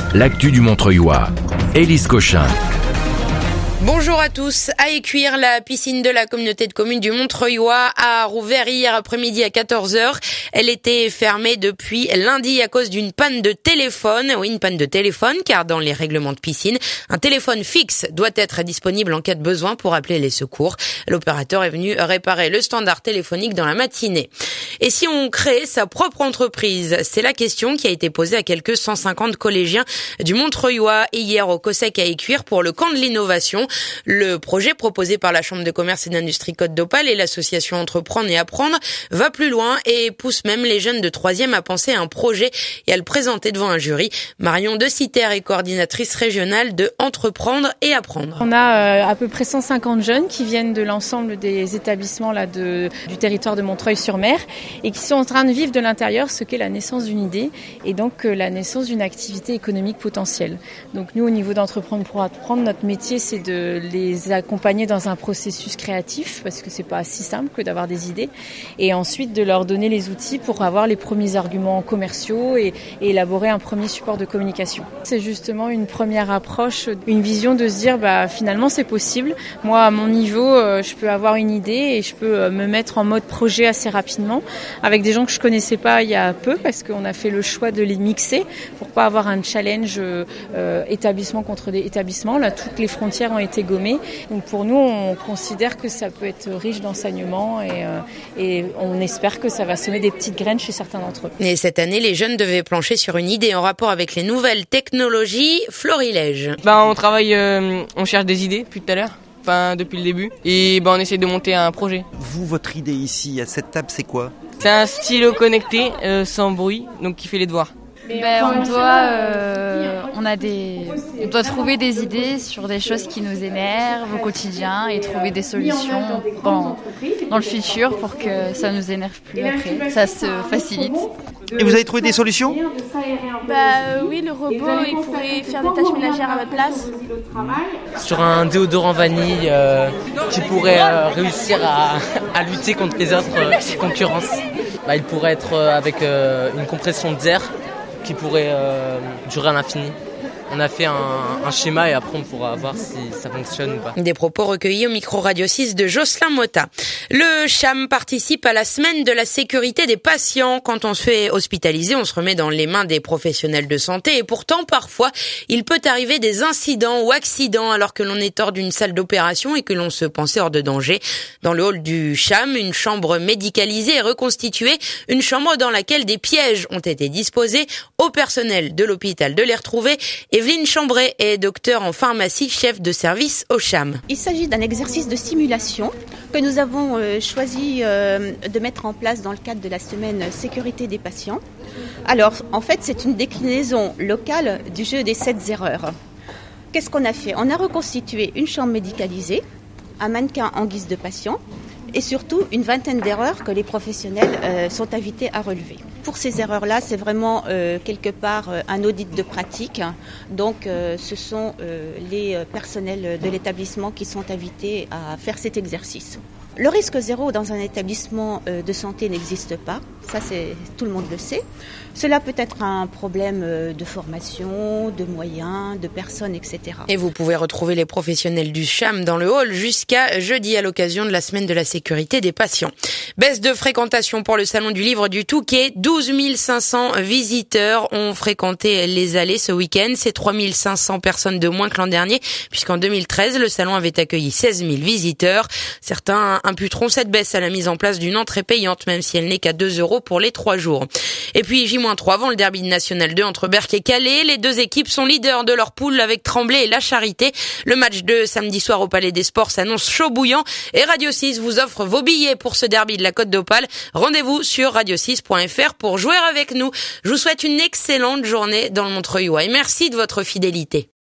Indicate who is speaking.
Speaker 1: l'actu du Montreuilois. Élise Cochin.
Speaker 2: Bonjour à tous. À Écuire, la piscine de la communauté de communes du Montreuilois a rouvert hier après-midi à 14h. Elle était fermée depuis lundi à cause d'une panne de téléphone. Oui, une panne de téléphone, car dans les règlements de piscine, un téléphone fixe doit être disponible en cas de besoin pour appeler les secours. L'opérateur est venu réparer le standard téléphonique dans la matinée. Et si on crée sa propre entreprise? C'est la question qui a été posée à quelques 150 collégiens du Montreuilois hier au COSEC à Écuire pour le camp de l'innovation. Le projet proposé par la Chambre de commerce et d'industrie Côte d'Opale et l'association Entreprendre et Apprendre va plus loin et pousse même les jeunes de 3e à penser à un projet et à le présenter devant un jury. Marion De Citer est coordinatrice régionale de Entreprendre et Apprendre.
Speaker 3: On a à peu près 150 jeunes qui viennent de l'ensemble des établissements du territoire de Montreuil-sur-Mer et qui sont en train de vivre de l'intérieur ce qu'est la naissance d'une idée et donc la naissance d'une activité économique potentielle. Donc nous, au niveau d'Entreprendre pour Apprendre, notre métier c'est de les accompagner dans un processus créatif parce que c'est pas si simple que d'avoir des idées et ensuite de leur donner les outils pour avoir les premiers arguments commerciaux et élaborer un premier support de communication. C'est justement une première approche, une vision de se dire finalement c'est possible. Moi à mon niveau, je peux avoir une idée et je peux me mettre en mode projet assez rapidement avec des gens que je connaissais pas il y a peu parce qu'on a fait le choix de les mixer pour pas avoir un challenge établissement contre des établissements. Là, toutes les frontières ont été gommées. Donc pour nous, on considère que ça peut être riche d'enseignements et on espère que ça va semer des petites graines chez certains d'entre eux.
Speaker 2: Et cette année, les jeunes devaient plancher sur une idée en rapport avec les nouvelles technologies. Florilège.
Speaker 4: On travaille, on cherche des idées depuis tout à l'heure, depuis le début, et on essaie de monter un projet.
Speaker 5: Vous, votre idée ici, à cette table, c'est quoi?
Speaker 4: C'est un stylo connecté, sans bruit, donc qui fait les devoirs.
Speaker 6: On doit trouver des idées sur des choses qui nous énervent au quotidien et trouver des solutions dans le futur pour que ça nous énerve plus après. Ça se facilite.
Speaker 5: Et vous avez trouvé des solutions?
Speaker 7: Oui, le robot, il pourrait faire des tâches ménagères à votre place.
Speaker 8: Sur un déodorant vanille qui pourrait réussir à lutter contre les autres concurrences. Il pourrait être avec une compression d'air qui pourrait durer à l'infini. On a fait un schéma et après on pourra voir si ça fonctionne ou pas.
Speaker 2: Des propos recueillis au micro Radio 6 de Jocelyn Motta. Le CHAM participe à la semaine de la sécurité des patients. Quand on se fait hospitaliser, on se remet dans les mains des professionnels de santé et pourtant parfois il peut arriver des incidents ou accidents alors que l'on est hors d'une salle d'opération et que l'on se pensait hors de danger. Dans le hall du CHAM, une chambre médicalisée est reconstituée, une chambre dans laquelle des pièges ont été disposés au personnel de l'hôpital de les retrouver. Evelyne Chambray est docteure en pharmacie, chef de service au CHAM.
Speaker 9: Il s'agit d'un exercice de simulation que nous avons choisi de mettre en place dans le cadre de la semaine sécurité des patients. Alors, en fait, c'est une déclinaison locale du jeu des 7 erreurs. Qu'est-ce qu'on a fait? On a reconstitué une chambre médicalisée, un mannequin en guise de patient et surtout une vingtaine d'erreurs que les professionnels sont invités à relever. Pour ces erreurs-là, c'est vraiment quelque part un audit de pratique. Donc, ce sont les personnels de l'établissement qui sont invités à faire cet exercice. Le risque zéro dans un établissement de santé n'existe pas. Ça, tout le monde le sait. Cela peut être un problème de formation, de moyens, de personnes, etc.
Speaker 2: Et vous pouvez retrouver les professionnels du CHAM dans le hall jusqu'à jeudi à l'occasion de la semaine de la sécurité des patients. Baisse de fréquentation pour le Salon du Livre du Touquet. 12 500 visiteurs ont fréquenté les allées ce week-end. C'est 3 500 personnes de moins que l'an dernier, puisqu'en 2013, le salon avait accueilli 16 000 visiteurs. Certains imputeront cette baisse à la mise en place d'une entrée payante, même si elle n'est qu'à 2 € pour les 3 jours. Et puis J-3 avant le derby de National 2 entre Berck et Calais. Les deux équipes sont leaders de leur poule avec Tremblay et La Charité. Le match de samedi soir au Palais des Sports s'annonce chaud bouillant et Radio 6 vous offre vos billets pour ce derby de la Côte d'Opale. Rendez-vous sur radio6.fr pour jouer avec nous. Je vous souhaite une excellente journée dans le Montreuilois et merci de votre fidélité.